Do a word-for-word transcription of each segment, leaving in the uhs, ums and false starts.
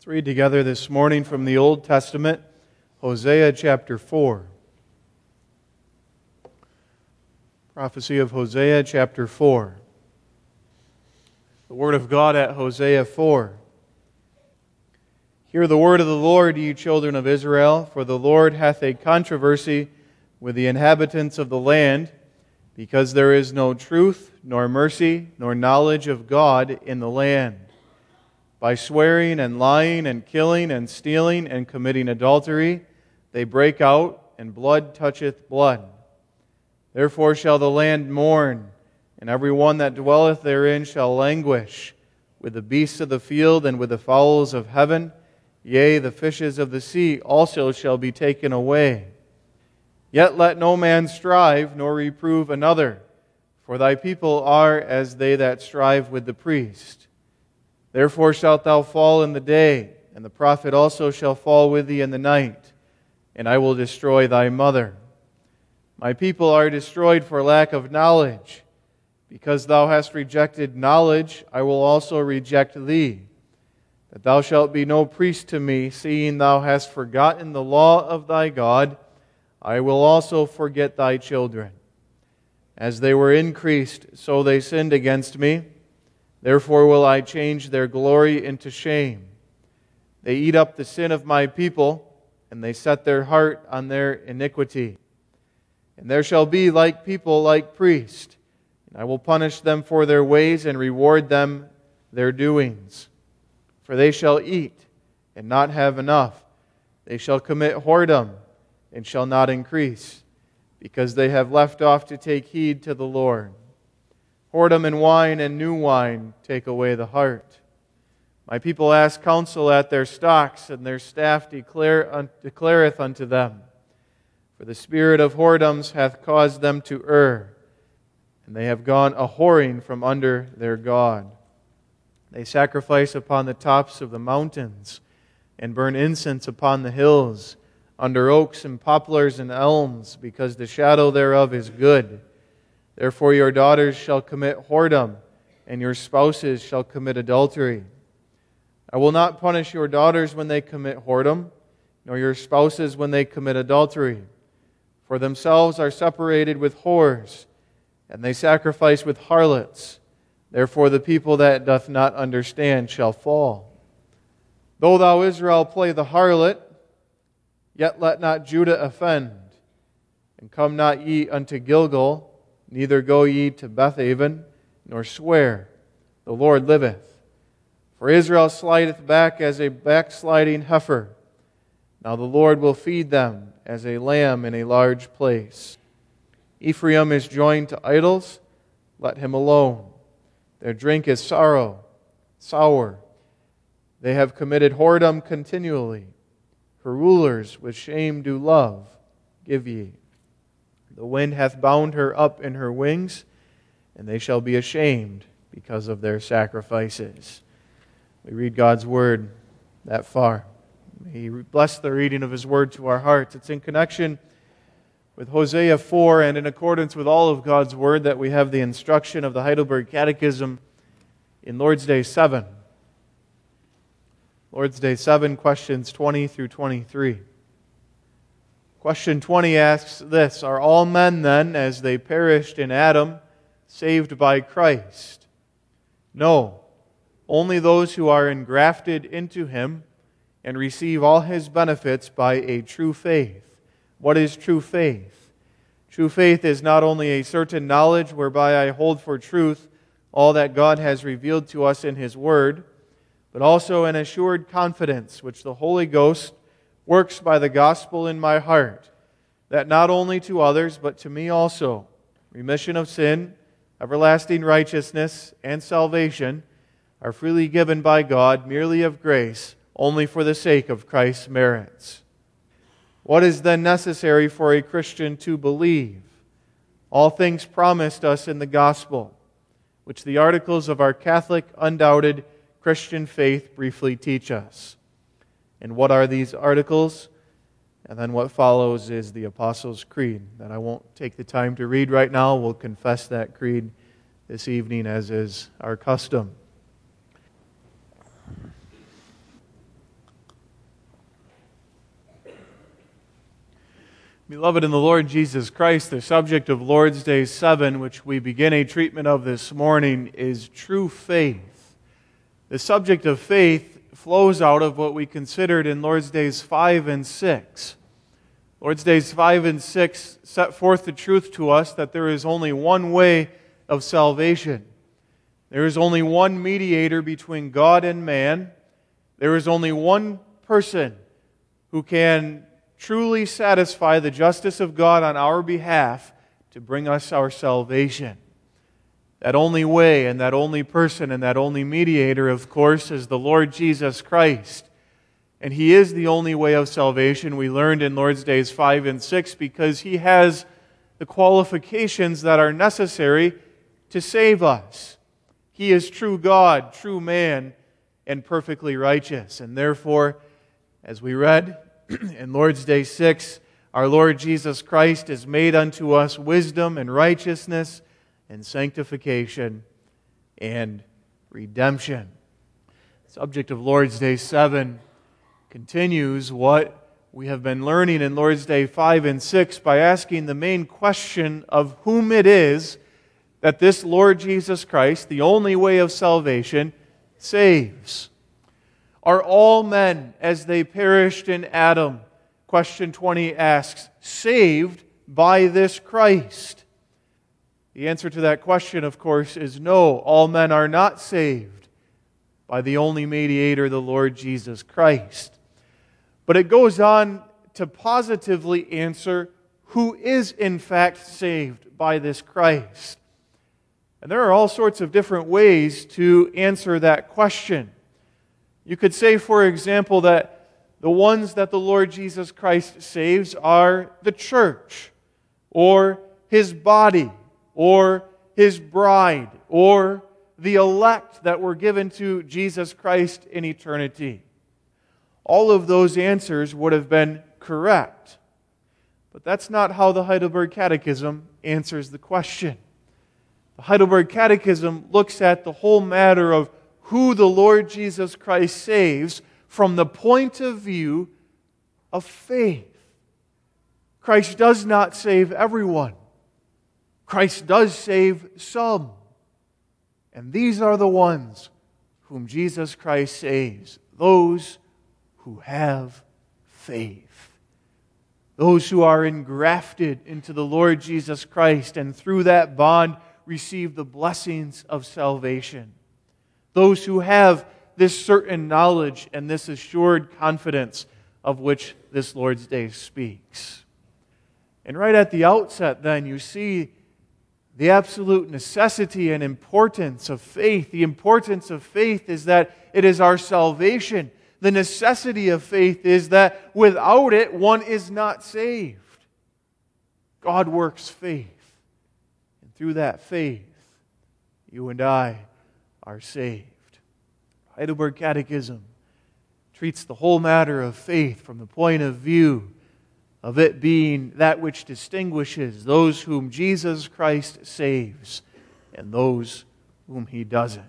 read together this morning from the Old Testament, Hosea chapter four. Prophecy of Hosea chapter four. The word of God at Hosea four. Hear the word of the Lord, ye children of Israel, for the Lord hath a controversy with the inhabitants of the land, because there is no truth, nor mercy, nor knowledge of God in the land. By swearing and lying and killing and stealing and committing adultery, they break out, and blood toucheth blood. Therefore shall the land mourn, and every one that dwelleth therein shall languish, with the beasts of the field and with the fowls of heaven. Yea, the fishes of the sea also shall be taken away. Yet let no man strive, nor reprove another, for thy people are as they that strive with the priest. Therefore shalt thou fall in the day, and the prophet also shall fall with thee in the night, and I will destroy thy mother. My people are destroyed for lack of knowledge. Because thou hast rejected knowledge, I will also reject thee, that thou shalt be no priest to me, seeing thou hast forgotten the law of thy God. I will also forget thy children. As they were increased, so they sinned against me. Therefore will I change their glory into shame. They eat up the sin of my people, and they set their heart on their iniquity. And there shall be like people like priests, and I will punish them for their ways and reward them their doings. For they shall eat and not have enough. They shall commit whoredom and shall not increase, because they have left off to take heed to the Lord. Whoredom and wine and new wine take away the heart. My people ask counsel at their stocks, and their staff declare, un, declareth unto them. For the spirit of whoredoms hath caused them to err, and they have gone a-whoring from under their God. They sacrifice upon the tops of the mountains, and burn incense upon the hills, under oaks and poplars and elms, because the shadow thereof is good. Therefore your daughters shall commit whoredom, and your spouses shall commit adultery. I will not punish your daughters when they commit whoredom, nor your spouses when they commit adultery. For themselves are separated with whores, and they sacrifice with harlots. Therefore the people that doth not understand shall fall. Though thou, Israel, play the harlot, yet let not Judah offend. And come not ye unto Gilgal, neither go ye to Bethaven, nor swear, the Lord liveth. For Israel slideth back as a backsliding heifer. Now the Lord will feed them as a lamb in a large place. Ephraim is joined to idols, let him alone. Their drink is sorrow, sour. They have committed whoredom continually. Her rulers with shame do love, give ye. The wind hath bound her up in her wings, and they shall be ashamed because of their sacrifices. We read God's word that far. May He bless the reading of His word to our hearts. It's in connection with Hosea four and in accordance with all of God's word that we have the instruction of the Heidelberg Catechism in Lord's Day seven. Lord's Day seven, questions twenty through twenty-three. Question twenty asks this: Are all men then, as they perished in Adam, saved by Christ? No. Only those who are engrafted into Him and receive all His benefits by a true faith. What is true faith? True faith is not only a certain knowledge whereby I hold for truth all that God has revealed to us in His Word, but also an assured confidence which the Holy Ghost works by the gospel in my heart, that not only to others, but to me also, remission of sin, everlasting righteousness, and salvation are freely given by God, merely of grace, only for the sake of Christ's merits. What is then necessary for a Christian to believe? All things promised us in the gospel, which the articles of our Catholic, undoubted Christian faith briefly teach us. And what are these articles? And then what follows is the Apostles' Creed that I won't take the time to read right now. We'll confess that creed this evening as is our custom. Beloved in the Lord Jesus Christ, the subject of Lord's Day seven, which we begin a treatment of this morning, is true faith. The subject of faith flows out of what we considered in Lord's Days five and six. Lord's Days five and six set forth the truth to us that there is only one way of salvation. There is only one mediator between God and man. There is only one person who can truly satisfy the justice of God on our behalf to bring us our salvation. That only way and that only person and that only mediator, of course, is the Lord Jesus Christ. And He is the only way of salvation, we learned in Lord's Days five and six, because He has the qualifications that are necessary to save us. He is true God, true man, and perfectly righteous. And therefore, as we read in Lord's Day six, our Lord Jesus Christ is made unto us wisdom and righteousness and sanctification and redemption. The subject of Lord's Day seven continues what we have been learning in Lord's Day five and six by asking the main question of whom it is that this Lord Jesus Christ, the only way of salvation, saves. Are all men, as they perished in Adam, question twenty asks, saved by this Christ? The answer to that question, of course, is no. All men are not saved by the only mediator, the Lord Jesus Christ. But it goes on to positively answer who is in fact saved by this Christ. And there are all sorts of different ways to answer that question. You could say, for example, that the ones that the Lord Jesus Christ saves are the church, or His body, or His bride, or the elect that were given to Jesus Christ in eternity. All of those answers would have been correct. But that's not how the Heidelberg Catechism answers the question. The Heidelberg Catechism looks at the whole matter of who the Lord Jesus Christ saves from the point of view of faith. Christ does not save everyone. Christ does save some. And these are the ones whom Jesus Christ saves, those who have faith. Those who are engrafted into the Lord Jesus Christ and through that bond receive the blessings of salvation. Those who have this certain knowledge and this assured confidence of which this Lord's Day speaks. And right at the outset then, you see the absolute necessity and importance of faith. The importance of faith is that it is our salvation. The necessity of faith is that without it, one is not saved. God works faith. And through that faith, you and I are saved. Heidelberg Catechism treats the whole matter of faith from the point of view of it being that which distinguishes those whom Jesus Christ saves and those whom He doesn't.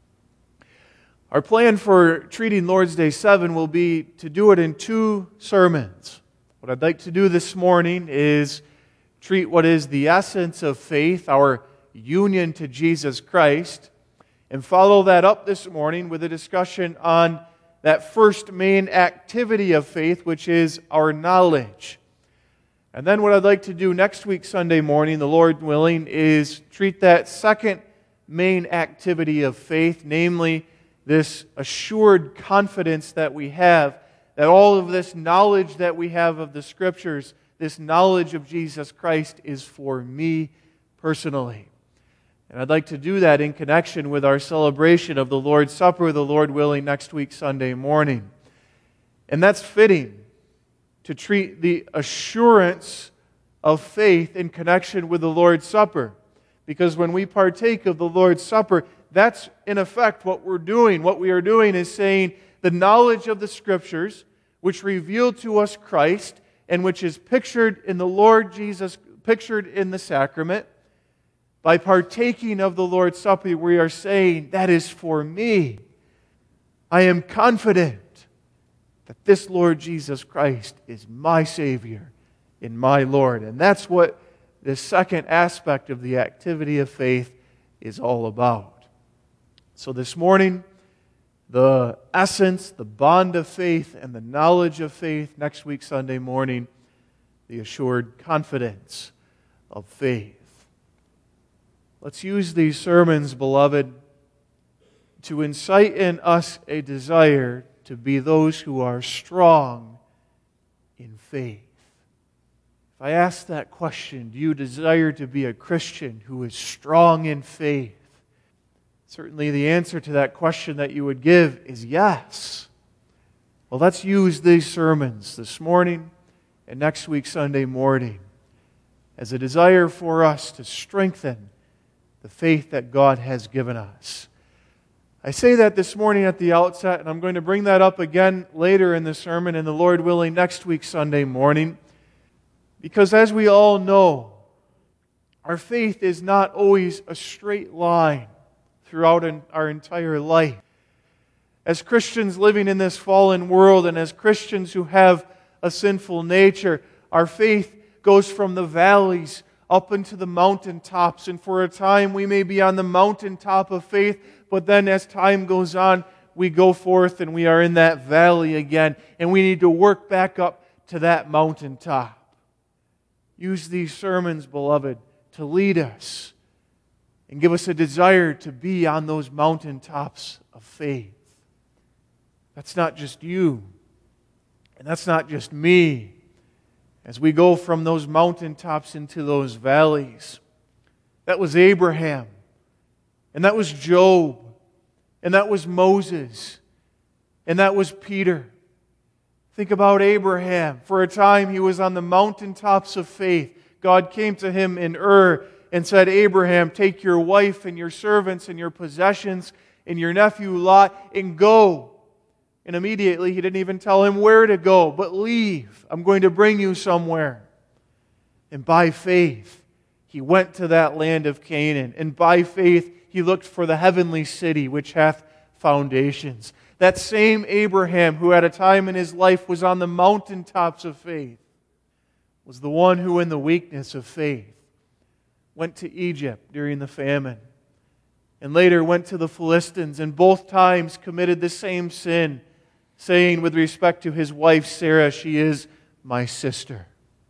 Our plan for treating Lord's Day seven will be to do it in two sermons. What I'd like to do this morning is treat what is the essence of faith, our union to Jesus Christ, and follow that up this morning with a discussion on that first main activity of faith, which is our knowledge. And then what I'd like to do next week, Sunday morning, the Lord willing, is treat that second main activity of faith, namely this assured confidence that we have, that all of this knowledge that we have of the Scriptures, this knowledge of Jesus Christ is for me personally. And I'd like to do that in connection with our celebration of the Lord's Supper, the Lord willing, next week, Sunday morning. And that's fitting to treat the assurance of faith in connection with the Lord's Supper. Because when we partake of the Lord's Supper, that's in effect what we're doing. What we are doing is saying the knowledge of the Scriptures, which reveal to us Christ, and which is pictured in the Lord Jesus, pictured in the sacrament. By partaking of the Lord's Supper, we are saying, that is for me. I am confident that this Lord Jesus Christ is my Savior in my Lord. And that's what the second aspect of the activity of faith is all about. So this morning, the essence, the bond of faith, and the knowledge of faith. Next week, Sunday morning, the assured confidence of faith. Let's use these sermons, beloved, to incite in us a desire to be those who are strong in faith. If I ask that question, do you desire to be a Christian who is strong in faith? Certainly the answer to that question that you would give is yes. Well, let's use these sermons this morning and next week, Sunday morning, as a desire for us to strengthen the faith that God has given us. I say that this morning at the outset, and I'm going to bring that up again later in the sermon, and the Lord willing, next week, Sunday morning, because as we all know, our faith is not always a straight line throughout our entire life. As Christians living in this fallen world and as Christians who have a sinful nature, our faith goes from the valleys up into the mountaintops. And for a time we may be on the mountaintop of faith, but then as time goes on, we go forth and we are in that valley again. And we need to work back up to that mountaintop. Use these sermons, beloved, to lead us and give us a desire to be on those mountaintops of faith. That's not just you, and that's not just me. As we go from those mountaintops into those valleys, that was Abraham, and that was Job, and that was Moses, and that was Peter. Think about Abraham. For a time he was on the mountaintops of faith. God came to him in Ur and said, Abraham, take your wife and your servants and your possessions and your nephew Lot and go. And immediately he didn't even tell him where to go, but leave. I'm going to bring you somewhere. And by faith, he went to that land of Canaan. And by faith, he looked for the heavenly city which hath foundations. That same Abraham who at a time in his life was on the mountaintops of faith was the one who in the weakness of faith went to Egypt during the famine, and later went to the Philistines, and both times committed the same sin, saying with respect to his wife Sarah, she is my sister.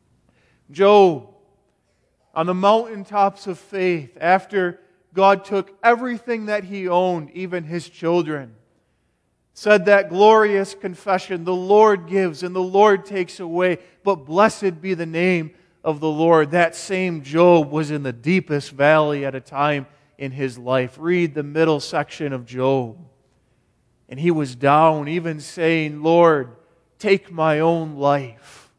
Job, on the mountaintops of faith, after God took everything that he owned, even his children, said that glorious confession, the Lord gives and the Lord takes away, but blessed be the name of the Lord. That same Job was in the deepest valley at a time in his life. Read the middle section of Job. And he was down, even saying, Lord, take my own life.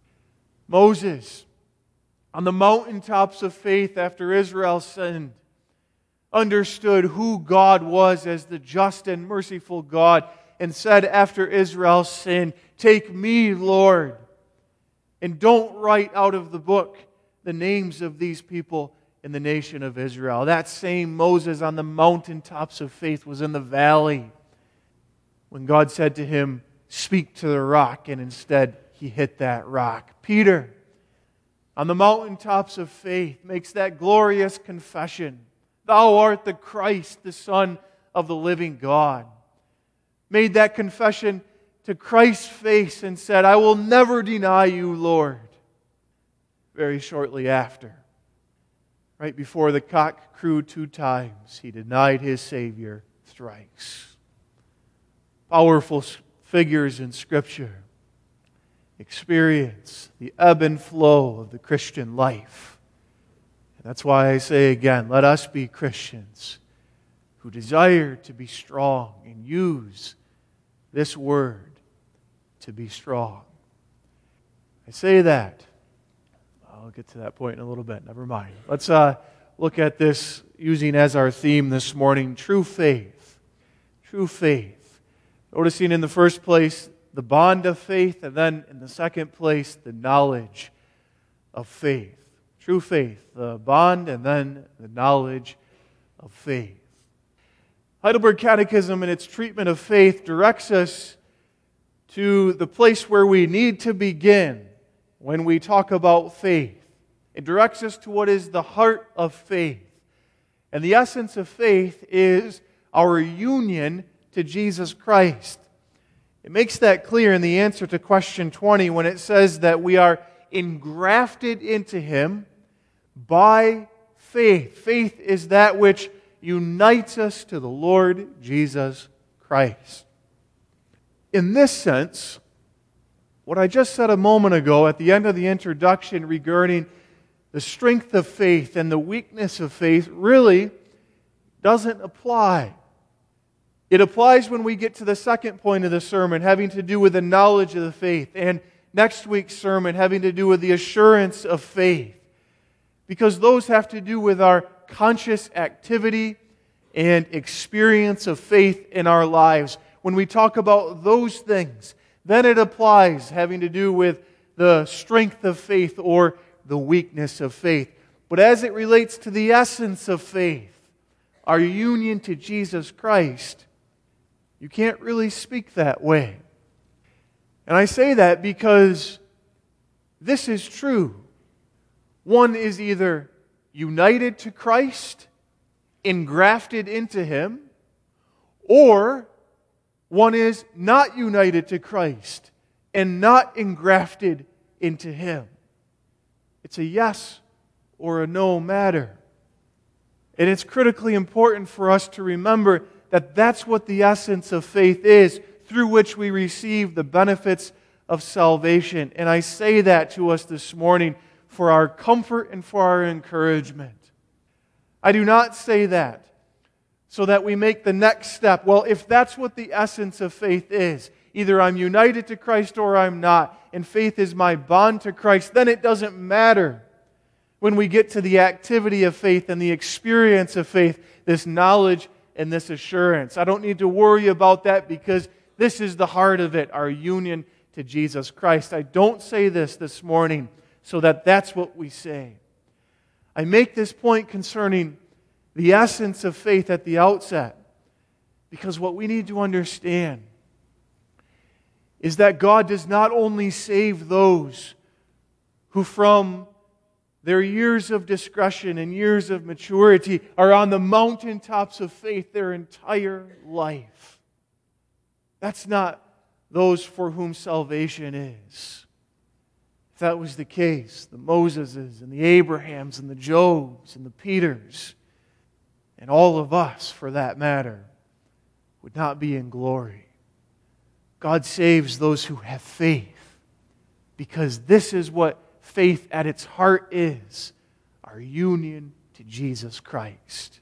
Moses, on the mountaintops of faith after Israel sinned, understood who God was as the just and merciful God, and said after Israel sinned, take me, Lord, and don't write out of the book the names of these people in the nation of Israel. That same Moses on the mountaintops of faith was in the valley when God said to him, speak to the rock, and instead he hit that rock. Peter, on the mountaintops of faith, makes that glorious confession, thou art the Christ, the Son of the living God. Made that confession to Christ's face and said, I will never deny you, Lord. Very shortly after, right before the cock crowed two times, he denied his Savior thrice. Powerful figures in Scripture experience the ebb and flow of the Christian life. And that's why I say again, let us be Christians who desire to be strong and use this word to be strong. I say that. I'll get to that point in a little bit. Never mind. Let's uh, look at this using as our theme this morning, true faith. True faith. Noticing in the first place the bond of faith, and then in the second place the knowledge of faith. True faith, the bond, and then the knowledge of faith. Heidelberg Catechism in its treatment of faith directs us to the place where we need to begin when we talk about faith. It directs us to what is the heart of faith. And the essence of faith is our union to Jesus Christ. It makes that clear in the answer to question twenty when it says that we are engrafted into Him by faith. Faith is that which unites us to the Lord Jesus Christ. In this sense, what I just said a moment ago at the end of the introduction regarding the strength of faith and the weakness of faith really doesn't apply. It applies when we get to the second point of the sermon, having to do with the knowledge of the faith, and next week's sermon having to do with the assurance of faith, because those have to do with our conscious activity and experience of faith in our lives. When we talk about those things, then it applies having to do with the strength of faith or the weakness of faith. But as it relates to the essence of faith, our union to Jesus Christ, you can't really speak that way. And I say that because this is true. One is either united to Christ, engrafted into Him, or one is not united to Christ and not engrafted into Him. It's a yes or a no matter. And it's critically important for us to remember that that's what the essence of faith is, through which we receive the benefits of salvation. And I say that to us this morning for our comfort and for our encouragement. I do not say that so that we make the next step. Well, if that's what the essence of faith is, either I'm united to Christ or I'm not, and faith is my bond to Christ, then it doesn't matter when we get to the activity of faith and the experience of faith, this knowledge and this assurance. I don't need to worry about that because this is the heart of it, our union to Jesus Christ. I don't say this this morning so that that's what we say. I make this point concerning the essence of faith at the outset because what we need to understand is that God does not only save those who from their years of discretion and years of maturity are on the mountaintops of faith their entire life. That's not those for whom salvation is. If that was the case, the Moseses and the Abrahams and the Jobs and the Peters and all of us, for that matter, would not be in glory. God saves those who have faith because this is what faith at its heart is, our union to Jesus Christ.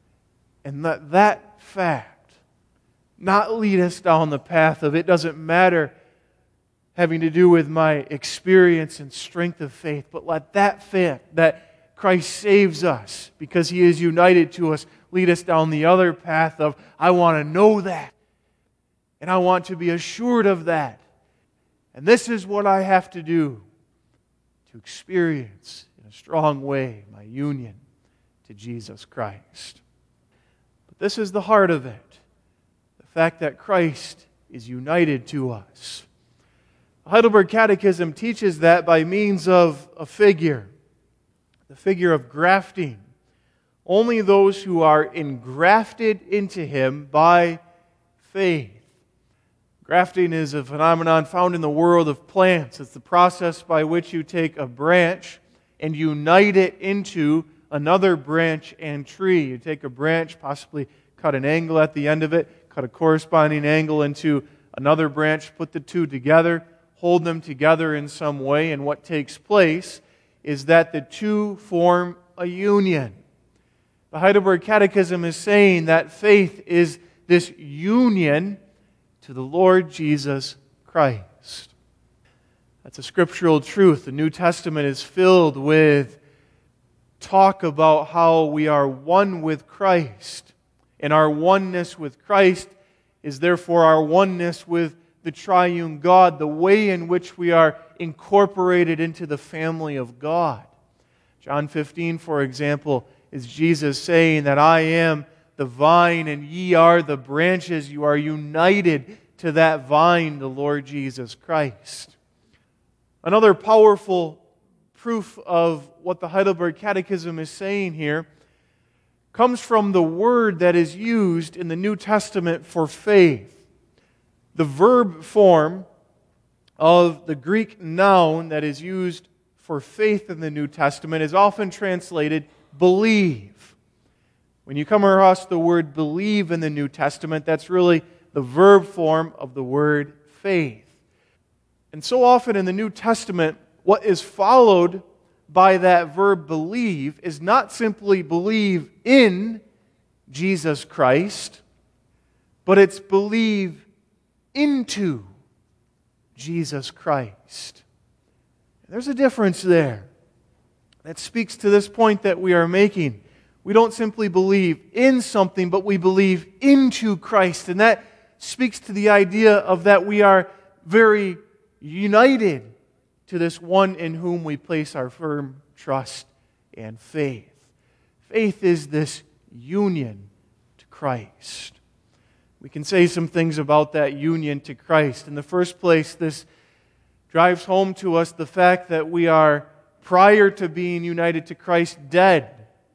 And let that fact not lead us down the path of it doesn't matter having to do with my experience and strength of faith, but let that fact that Christ saves us because He is united to us lead us down the other path of I want to know that and I want to be assured of that. And this is what I have to do to experience in a strong way my union to Jesus Christ. But this is the heart of it, the fact that Christ is united to us. The Heidelberg Catechism teaches that by means of a figure, the figure of grafting. Only those who are engrafted into Him by faith. Grafting is a phenomenon found in the world of plants. It's the process by which you take a branch and unite it into another branch and tree. You take a branch, possibly cut an angle at the end of it, cut a corresponding angle into another branch, put the two together, hold them together in some way, and what takes place is that the two form a union. The Heidelberg Catechism is saying that faith is this union to the Lord Jesus Christ. That's a scriptural truth. The New Testament is filled with talk about how we are one with Christ. And our oneness with Christ is therefore our oneness with the triune God, the way in which we are incorporated into the family of God. John fifteen, for example, is Jesus saying that I am the vine and ye are the branches. You are united to that vine, the Lord Jesus Christ. Another powerful proof of what the Heidelberg Catechism is saying here comes from the word that is used in the New Testament for faith. The verb form of the Greek noun that is used for faith in the New Testament is often translated believe. When you come across the word believe in the New Testament, that's really the verb form of the word faith. And so often in the New Testament, what is followed by that verb believe is not simply believe in Jesus Christ, but it's believe into Jesus Christ. There's a difference there that speaks to this point that we are making. We don't simply believe in something, but we believe into Christ. And that speaks to the idea of that we are very united to this one in whom we place our firm trust and faith. Faith is this union to Christ. We can say some things about that union to Christ. In the first place, this drives home to us the fact that we are, prior to being united to Christ, dead.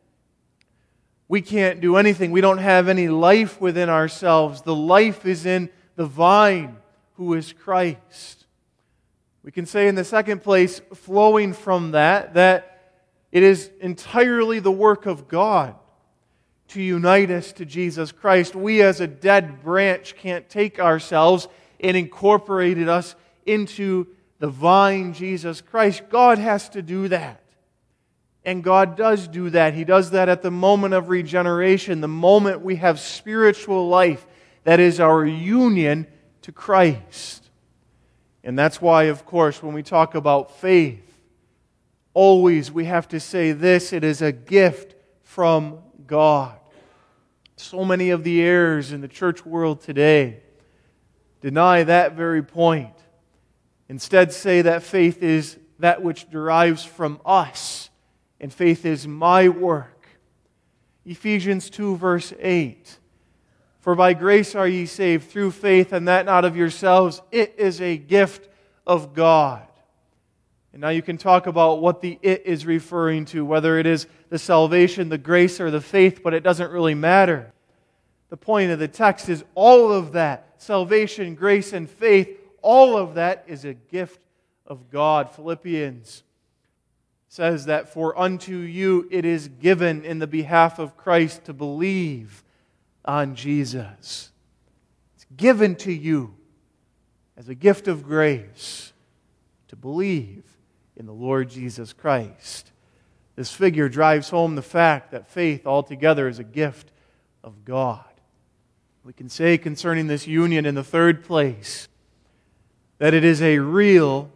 We can't do anything. We don't have any life within ourselves. The life is in the vine, who is Christ. We can say in the second place, flowing from that, that it is entirely the work of God to unite us to Jesus Christ. We as a dead branch can't take ourselves and incorporate us into the vine, Jesus Christ. God has to do that. And God does do that. He does that at the moment of regeneration, the moment we have spiritual life. That is our union to Christ. And that's why, of course, when we talk about faith, always we have to say this: it is a gift from God. So many of the errors in the church world today deny that very point. Instead, say that faith is that which derives from us, and faith is my work. Ephesians two, verse eight. For by grace are ye saved through faith, and that not of yourselves. It is a gift of God. And now you can talk about what the it is referring to, whether it is the salvation, the grace, or the faith, but it doesn't really matter. The point of the text is all of that, salvation, grace, and faith, all of that is a gift of God. Philippians says that for unto you it is given in the behalf of Christ to believe on Jesus. It's given to you as a gift of grace to believe in the Lord Jesus Christ. This figure drives home the fact that faith altogether is a gift of God. We can say concerning this union in the third place that it is a real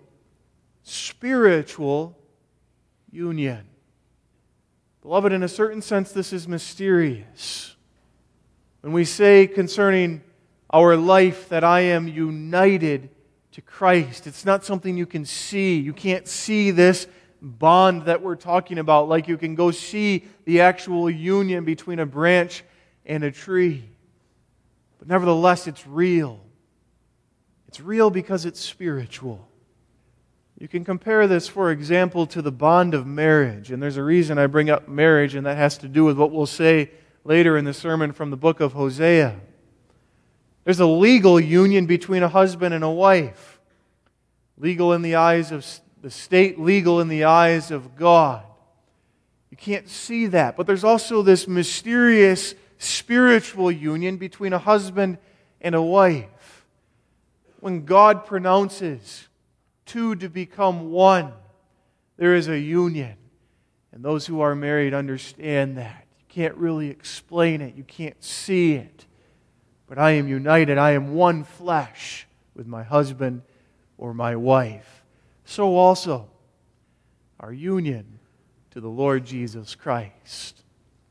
spiritual union. Beloved, in a certain sense, this is mysterious. When we say concerning our life that I am united to Christ, it's not something you can see. You can't see this bond that we're talking about like you can go see the actual union between a branch and a tree. But nevertheless, it's real. It's real because it's spiritual. You can compare this, for example, to the bond of marriage. And there's a reason I bring up marriage, and that has to do with what we'll say later in the sermon from the book of Hosea. There's a legal union between a husband and a wife. Legal in the eyes of the state, legal in the eyes of God. You can't see that. But there's also this mysterious spiritual union between a husband and a wife. When God pronounces two to become one, there is a union. And those who are married understand that. You can't really explain it. You can't see it. But I am united. I am one flesh with my husband or my wife. So also our union to the Lord Jesus Christ.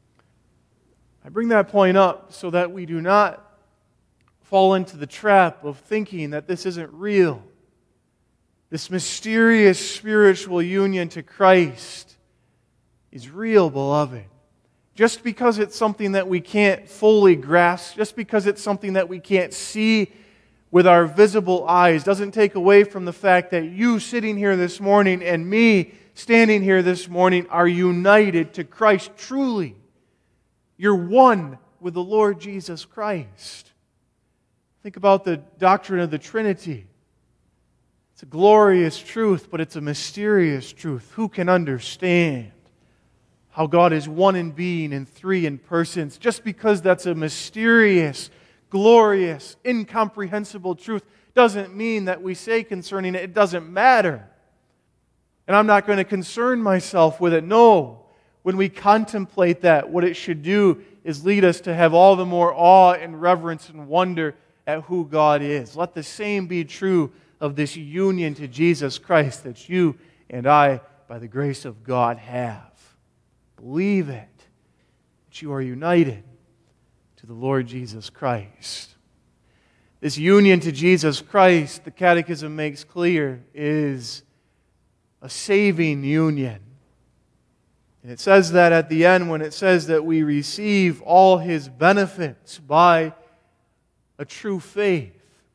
I bring that point up so that we do not fall into the trap of thinking that this isn't real. This mysterious spiritual union to Christ is real, beloved. Just because it's something that we can't fully grasp, just because it's something that we can't see with our visible eyes doesn't take away from the fact that you sitting here this morning and me standing here this morning are united to Christ truly. You're one with the Lord Jesus Christ. Think about the doctrine of the Trinity. It's a glorious truth, but it's a mysterious truth. Who can understand how God is one in being and three in persons? Just because that's a mysterious, glorious, incomprehensible truth doesn't mean that we say concerning it, it doesn't matter. And I'm not going to concern myself with it. No. When we contemplate that, what it should do is lead us to have all the more awe and reverence and wonder at who God is. Let the same be true of this union to Jesus Christ that you and I, by the grace of God, have. Believe it, that you are united to the Lord Jesus Christ. This union to Jesus Christ, the Catechism makes clear, is a saving union. And it says that at the end when it says that we receive all His benefits by a true faith.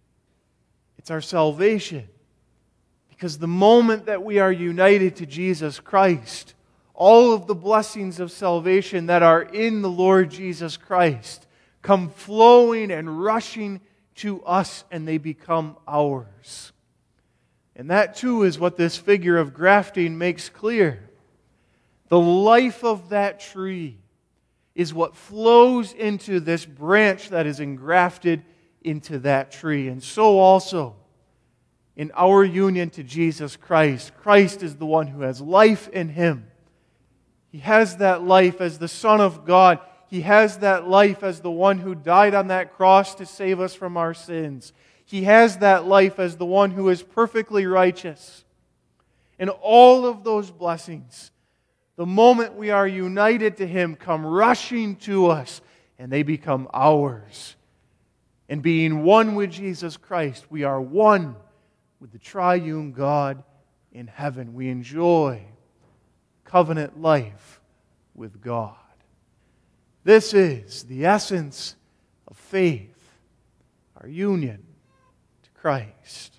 It's our salvation. Because the moment that we are united to Jesus Christ, all of the blessings of salvation that are in the Lord Jesus Christ come flowing and rushing to us, and they become ours. And that too is what this figure of grafting makes clear. The life of that tree is what flows into this branch that is engrafted into that tree. And so also, in our union to Jesus Christ, Christ is the one who has life in Him. He has that life as the Son of God. He has that life as the one who died on that cross to save us from our sins. He has that life as the one who is perfectly righteous. And all of those blessings, the moment we are united to Him, come rushing to us, and they become ours. And being one with Jesus Christ, we are one with the triune God in heaven. We enjoy covenant life with God. This is the essence of faith, our union to Christ.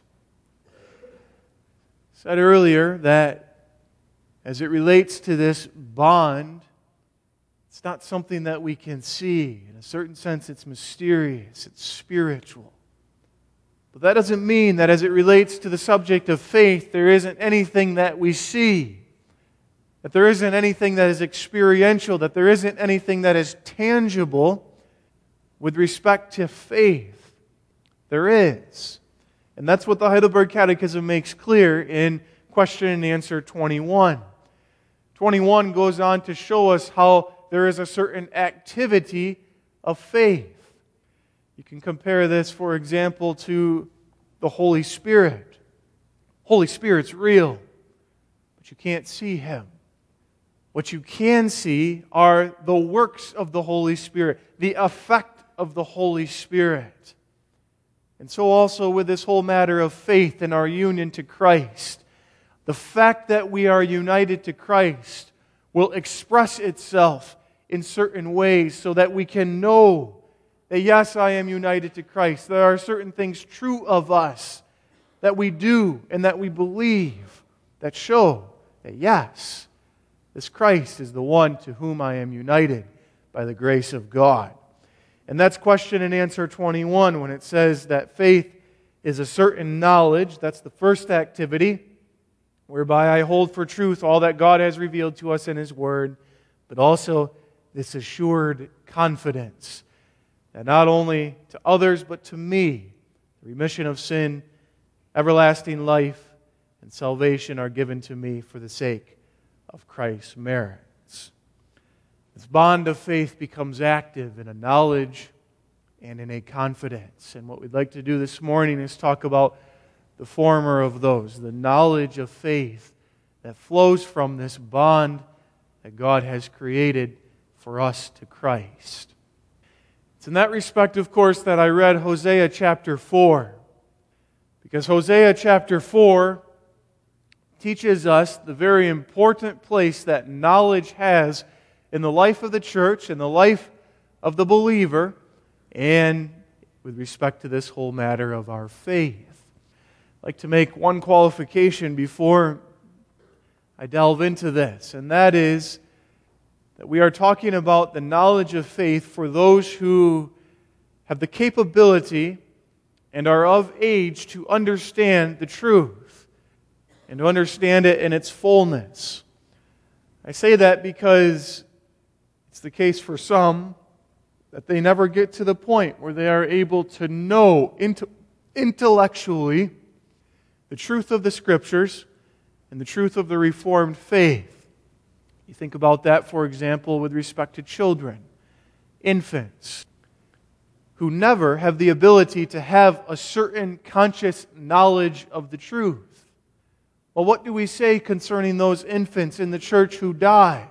I said earlier that as it relates to this bond, it's not something that we can see. In a certain sense, it's mysterious, it's spiritual. But that doesn't mean that as it relates to the subject of faith, there isn't anything that we see. That there isn't anything that is experiential, that there isn't anything that is tangible with respect to faith. There is. And that's what the Heidelberg Catechism makes clear in question and answer twenty-one. twenty-one goes on to show us how there is a certain activity of faith. You can compare this, for example, to the Holy Spirit. Holy Spirit's real, but you can't see Him. What you can see are the works of the Holy Spirit, the effect of the Holy Spirit. And so also with this whole matter of faith and our union to Christ, the fact that we are united to Christ will express itself in certain ways so that we can know that yes, I am united to Christ. There are certain things true of us that we do and that we believe that show that yes, this Christ is the one to whom I am united by the grace of God. And that's question and answer twenty-one when it says that faith is a certain knowledge. That's the first activity, whereby I hold for truth all that God has revealed to us in His Word, but also this assured confidence that not only to others but to me, the remission of sin, everlasting life, and salvation are given to me for the sake of Christ's merits. This bond of faith becomes active in a knowledge and in a confidence. And what we'd like to do this morning is talk about the former of those, the knowledge of faith that flows from this bond that God has created for us to Christ. It's in that respect, of course, that I read Hosea chapter four. Because Hosea chapter four teaches us the very important place that knowledge has in the life of the church, in the life of the believer, and with respect to this whole matter of our faith. I'd like to make one qualification before I delve into this, and that is that we are talking about the knowledge of faith for those who have the capability and are of age to understand the truth and to understand it in its fullness. I say that because it's the case for some that they never get to the point where they are able to know intellectually the truth of the Scriptures and the truth of the Reformed faith. You think about that, for example, with respect to children, infants, who never have the ability to have a certain conscious knowledge of the truth. Well, what do we say concerning those infants in the church who die?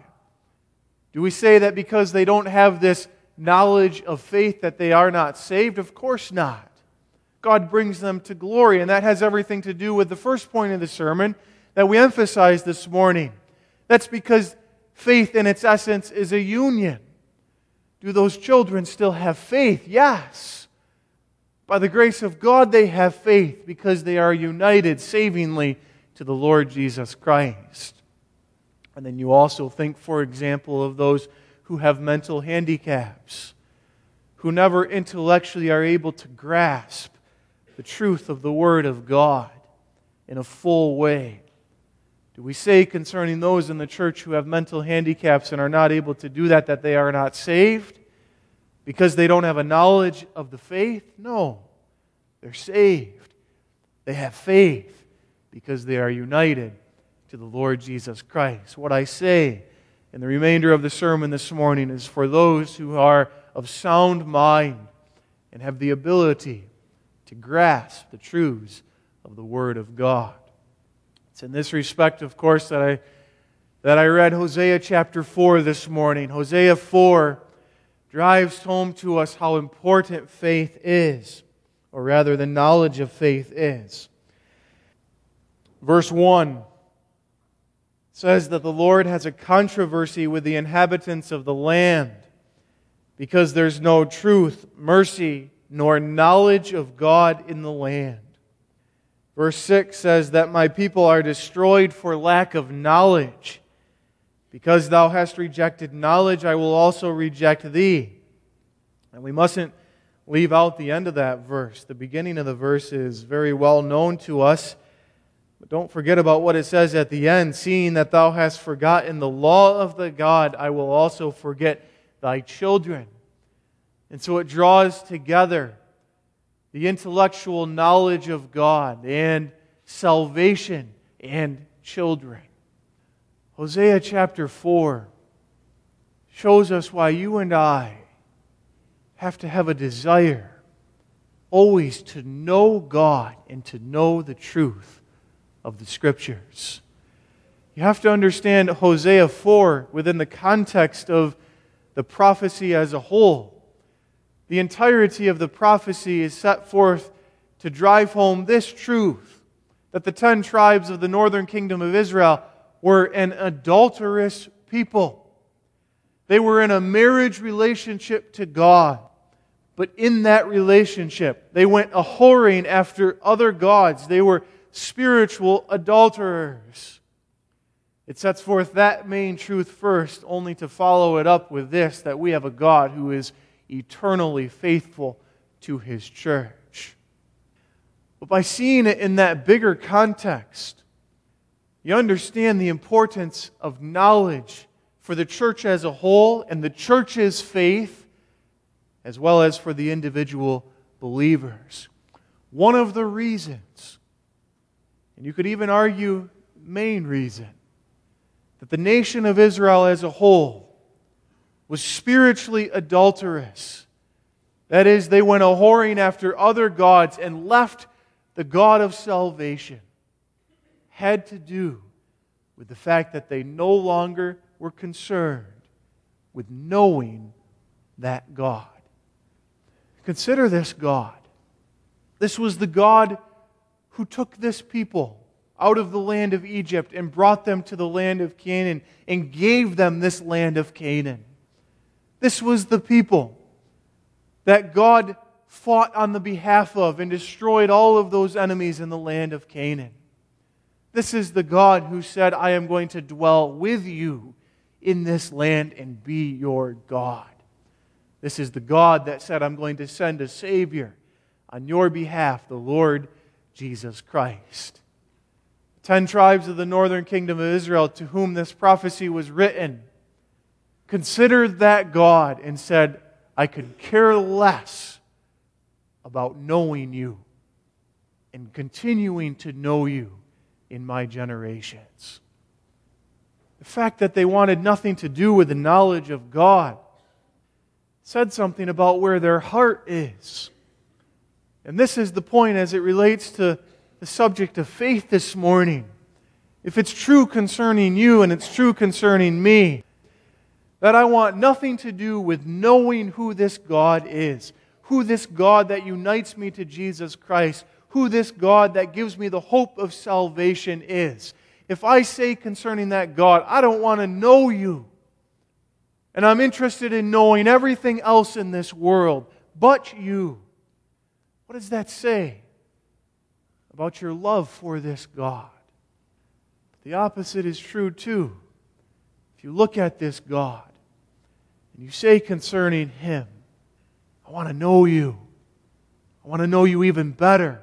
Do we say that because they don't have this knowledge of faith that they are not saved? Of course not. God brings them to glory, and that has everything to do with the first point of the sermon that we emphasized this morning. That's because faith in its essence is a union. Do those children still have faith? Yes. By the grace of God, they have faith because they are united savingly to the Lord Jesus Christ. And then you also think, for example, of those who have mental handicaps, who never intellectually are able to grasp the truth of the Word of God in a full way. Do we say concerning those in the church who have mental handicaps and are not able to do that, that they are not saved because they don't have a knowledge of the faith? No. They're saved. They have faith because they are united to the Lord Jesus Christ. What I say in the remainder of the sermon this morning is for those who are of sound mind and have the ability to grasp the truths of the Word of God. It's in this respect, of course, that I that I read Hosea chapter four this morning. Hosea four drives home to us how important faith is, or rather the knowledge of faith is. Verse one says that the Lord has a controversy with the inhabitants of the land because there's no truth, mercy, nor knowledge of God in the land. Verse six says that my people are destroyed for lack of knowledge. Because thou hast rejected knowledge, I will also reject thee. And we mustn't leave out the end of that verse. The beginning of the verse is very well known to us. But don't forget about what it says at the end. Seeing that thou hast forgotten the law of the God, I will also forget thy children. And so it draws together the intellectual knowledge of God and salvation and children. Hosea chapter four shows us why you and I have to have a desire always to know God and to know the truth of the Scriptures. You have to understand Hosea four within the context of the prophecy as a whole. The entirety of the prophecy is set forth to drive home this truth, that the ten tribes of the northern kingdom of Israel were an adulterous people. They were in a marriage relationship to God, but in that relationship, they went a-whoring after other gods. They were spiritual adulterers. It sets forth that main truth first, only to follow it up with this, that we have a God who is eternally faithful to His church. But by seeing it in that bigger context, you understand the importance of knowledge for the church as a whole and the church's faith, as well as for the individual believers. One of the reasons, and you could even argue main reason, that the nation of Israel as a whole was spiritually adulterous. That is, they went a-whoring after other gods and left the God of salvation. Had to do with the fact that they no longer were concerned with knowing that God. Consider this God. This was the God who took this people out of the land of Egypt and brought them to the land of Canaan and gave them this land of Canaan. This was the people that God fought on the behalf of and destroyed all of those enemies in the land of Canaan. This is the God who said, I am going to dwell with you in this land and be your God. This is the God that said, I'm going to send a Savior on your behalf, the Lord Jesus Christ. Ten tribes of the northern kingdom of Israel to whom this prophecy was written considered that God and said, I could care less about knowing you and continuing to know you in my generations. The fact that they wanted nothing to do with the knowledge of God said something about where their heart is. And this is the point as it relates to the subject of faith this morning. If it's true concerning you and it's true concerning me, that I want nothing to do with knowing who this God is, who this God that unites me to Jesus Christ, who this God that gives me the hope of salvation is. If I say concerning that God, I don't want to know you, and I'm interested in knowing everything else in this world but you, what does that say about your love for this God? The opposite is true too. If you look at this God and you say concerning Him, I want to know you. I want to know you even better.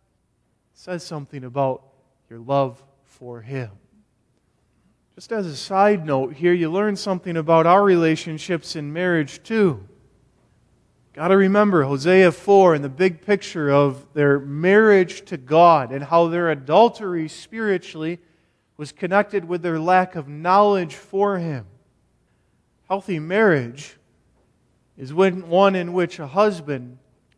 It says something about your love for Him. Just as a side note here, you learn something about our relationships in marriage too. Got to remember Hosea four and the big picture of their marriage to God and how their adultery spiritually was connected with their lack of knowledge for Him. Healthy marriage is when one in which a husband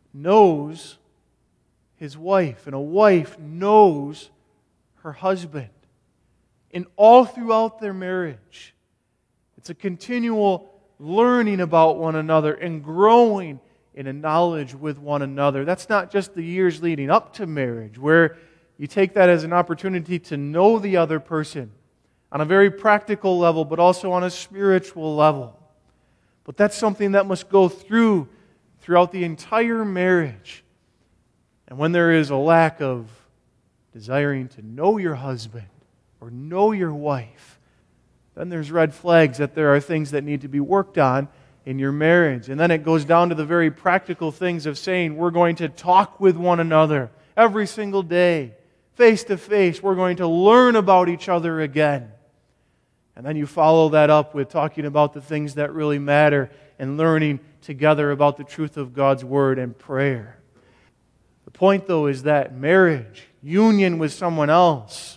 knows his wife and a wife knows her husband. And all throughout their marriage, it's a continual learning about one another and growing in a knowledge with one another. That's not just the years leading up to marriage, where you take that as an opportunity to know the other person on a very practical level, but also on a spiritual level. But that's something that must go through throughout the entire marriage. And when there is a lack of desiring to know your husband or know your wife, then there's red flags that there are things that need to be worked on in your marriage. And then it goes down to the very practical things of saying we're going to talk with one another every single day, face to face. We're going to learn about each other again. And then you follow that up with talking about the things that really matter and learning together about the truth of God's Word and prayer. The point, though, is that marriage, union with someone else,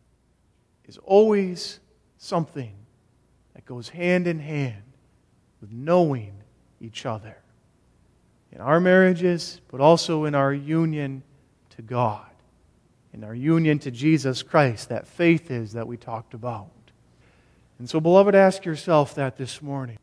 is always something that goes hand in hand with knowing each other. In our marriages, but also in our union to God, in our union to Jesus Christ, that faith is that we talked about. And so, beloved, ask yourself that this morning.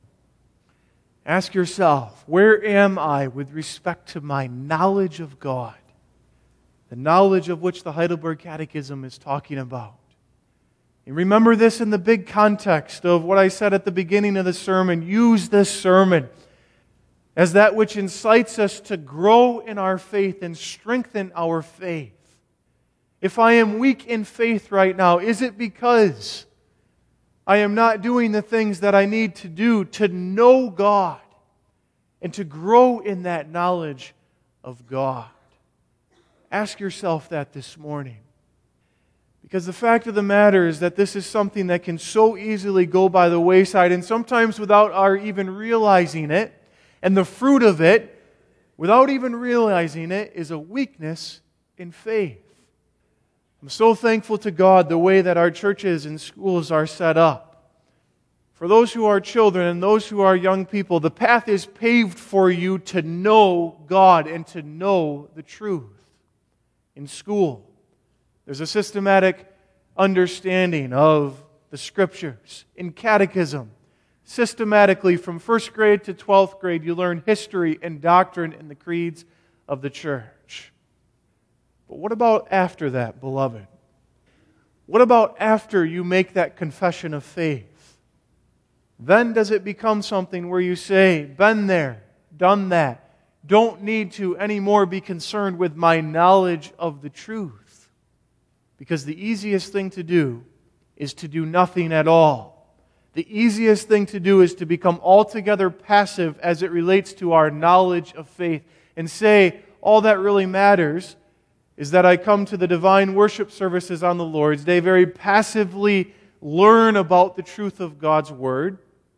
Ask yourself, where am I with respect to my knowledge of God? The knowledge of which the Heidelberg Catechism is talking about. And remember this in the big context of what I said at the beginning of the sermon. Use this sermon as that which incites us to grow in our faith and strengthen our faith. If I am weak in faith right now, is it because I am not doing the things that I need to do to know God and to grow in that knowledge of God? Ask yourself that this morning. Because the fact of the matter is that this is something that can so easily go by the wayside, and sometimes without our even realizing it. And the fruit of it, without even realizing it, is a weakness in faith. I'm so thankful to God the way that our churches and schools are set up. For those who are children and those who are young people, the path is paved for you to know God and to know the truth. In school, there's a systematic understanding of the Scriptures. In catechism, systematically from first grade to twelfth grade, you learn history and doctrine and the creeds of the church. But what about after that, beloved? What about after you make that confession of faith? Then does it become something where you say, been there, done that, don't need to anymore be concerned with my knowledge of the truth. Because the easiest thing to do is to do nothing at all. The easiest thing to do is to become altogether passive as it relates to our knowledge of faith and say, all that really matters is that I come to the divine worship services on the Lord's Day, very passively learn about the truth of God's Word,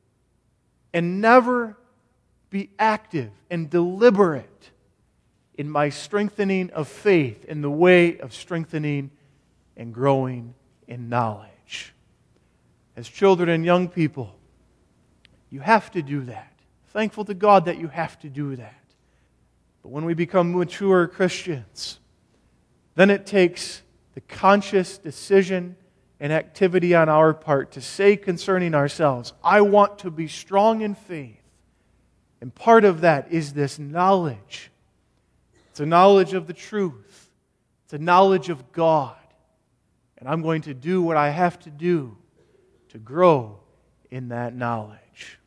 and never be active and deliberate in my strengthening of faith in the way of strengthening and growing in knowledge. As children and young people, you have to do that. Thankful to God that you have to do that. But when we become mature Christians, then it takes the conscious decision and activity on our part to say concerning ourselves, I want to be strong in faith. And part of that is this knowledge. It's a knowledge of the truth. It's a knowledge of God. And I'm going to do what I have to do to grow in that knowledge.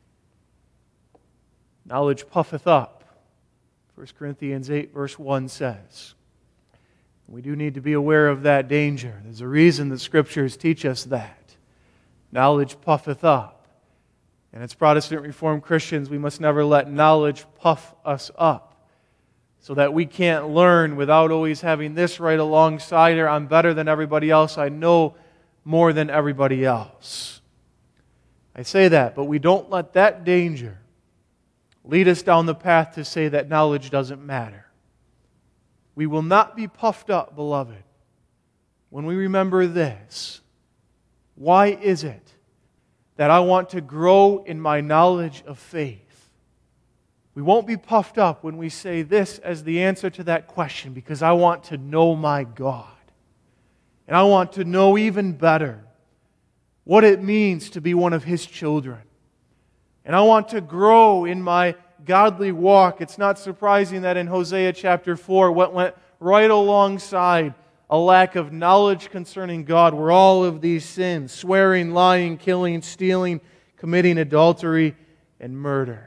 Knowledge puffeth up. First Corinthians eight verse one says. We do need to be aware of that danger. There's a reason the Scriptures teach us that. Knowledge puffeth up. And as Protestant Reformed Christians, we must never let knowledge puff us up so that we can't learn without always having this right alongside her. I'm better than everybody else. I know more than everybody else. I say that, but we don't let that danger lead us down the path to say that knowledge doesn't matter. We will not be puffed up, beloved, when we remember this. Why is it that I want to grow in my knowledge of faith? We won't be puffed up when we say this as the answer to that question, because I want to know my God. And I want to know even better what it means to be one of His children. And I want to grow in my godly walk. It's not surprising that in Hosea chapter four, what went right alongside a lack of knowledge concerning God were all of these sins: swearing, lying, killing, stealing, committing adultery, and murder.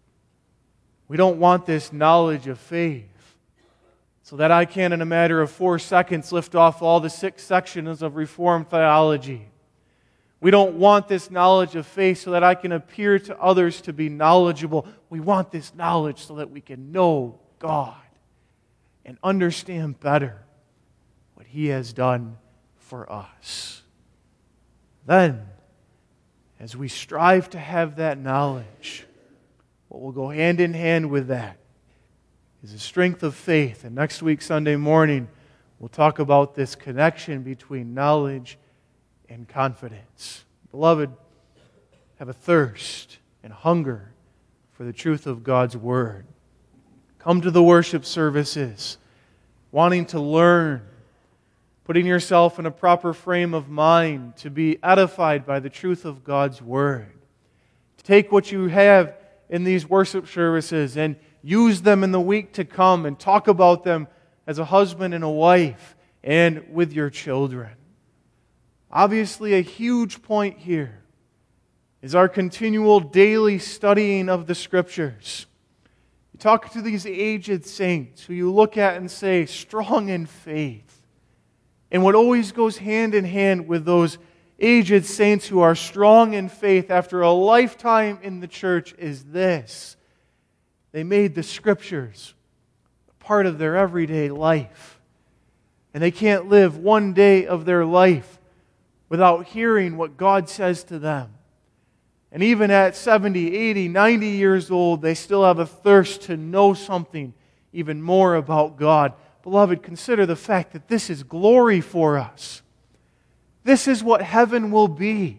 We don't want this knowledge of faith so that I can, in a matter of four seconds, lift off all the six sections of Reformed theology. We don't want this knowledge of faith so that I can appear to others to be knowledgeable. We want this knowledge so that we can know God and understand better what He has done for us. Then, as we strive to have that knowledge, what will go hand in hand with that is the strength of faith. And next week, Sunday morning, we'll talk about this connection between knowledge and confidence. Beloved, have a thirst and hunger for the truth of God's Word. Come to the worship services wanting to learn, putting yourself in a proper frame of mind to be edified by the truth of God's Word. Take what you have in these worship services and use them in the week to come and talk about them as a husband and a wife and with your children. Obviously, a huge point here is our continual daily studying of the Scriptures. You talk to these aged saints who you look at and say, strong in faith. And what always goes hand in hand with those aged saints who are strong in faith after a lifetime in the church is this: they made the Scriptures a part of their everyday life. And they can't live one day of their life without hearing what God says to them. And even at seventy, eighty, ninety years old, they still have a thirst to know something even more about God. Beloved, consider the fact that this is glory for us. This is what heaven will be.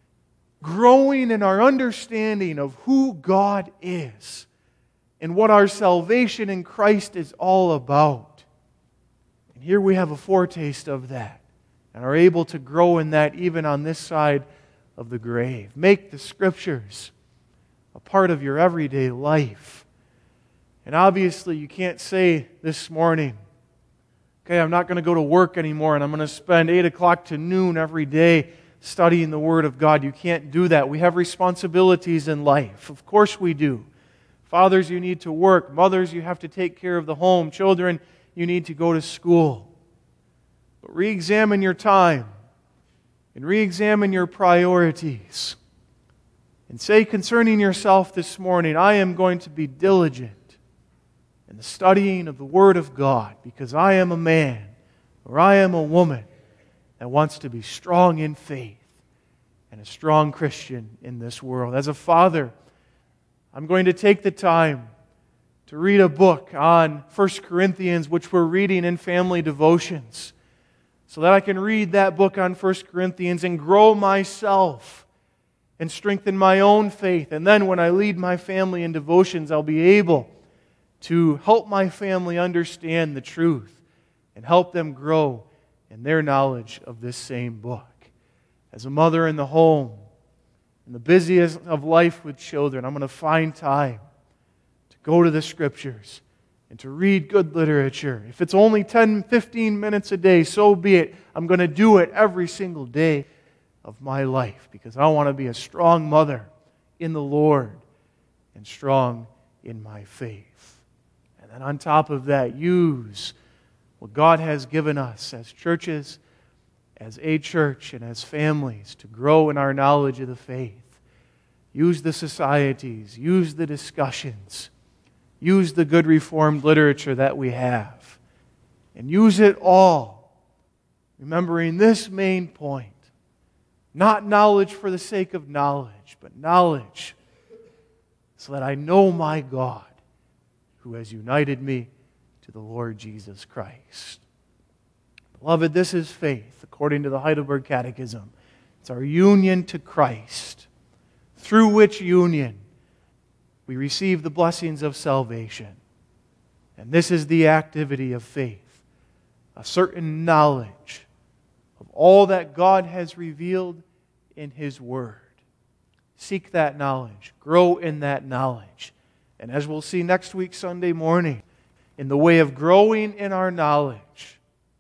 Growing in our understanding of who God is and what our salvation in Christ is all about. And here we have a foretaste of that, and are able to grow in that even on this side of the grave. Make the Scriptures a part of your everyday life. And obviously you can't say this morning, okay, I'm not going to go to work anymore and I'm going to spend eight o'clock to noon every day studying the Word of God. You can't do that. We have responsibilities in life. Of course we do. Fathers, you need to work. Mothers, you have to take care of the home. Children, you need to go to school. But re-examine your time and re-examine your priorities. And say concerning yourself this morning, I am going to be diligent in the studying of the Word of God because I am a man or I am a woman that wants to be strong in faith and a strong Christian in this world. As a father, I'm going to take the time to read a book on First Corinthians, which we're reading in family devotions, so that I can read that book on First Corinthians and grow myself and strengthen my own faith. And then when I lead my family in devotions, I'll be able to help my family understand the truth and help them grow in their knowledge of this same book. As a mother in the home, in the busiest of life with children, I'm going to find time to go to the Scriptures and to read good literature. If it's only ten, fifteen minutes a day, so be it. I'm going to do it every single day of my life because I want to be a strong mother in the Lord and strong in my faith. And then on top of that, use what God has given us as churches, as a church, and as families to grow in our knowledge of the faith. Use the societies, use the discussions, use the good Reformed literature that we have, and use it all, remembering this main point. Not knowledge for the sake of knowledge, but knowledge so that I know my God who has united me to the Lord Jesus Christ. Beloved, this is faith, according to the Heidelberg Catechism. It's our union to Christ, through which union we receive the blessings of salvation. And this is the activity of faith, a certain knowledge of all that God has revealed in His Word. Seek that knowledge. Grow in that knowledge. And as we'll see next week, Sunday morning, in the way of growing in our knowledge,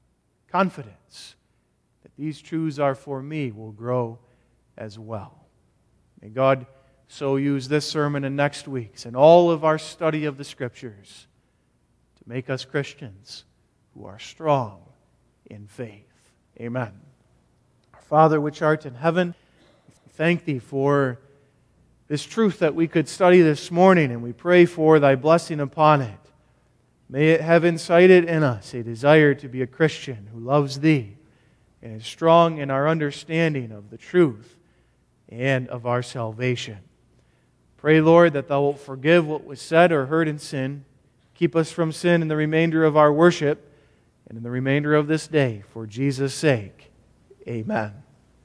confidence that these truths are for me will grow as well. May God so use this sermon and next week's and all of our study of the Scriptures to make us Christians who are strong in faith. Amen. Our Father which art in heaven, we thank Thee for this truth that we could study this morning, and we pray for Thy blessing upon it. May it have incited in us a desire to be a Christian who loves Thee and is strong in our understanding of the truth and of our salvation. Pray, Lord, that Thou wilt forgive what was said or heard in sin. Keep us from sin in the remainder of our worship and in the remainder of this day. For Jesus' sake, amen.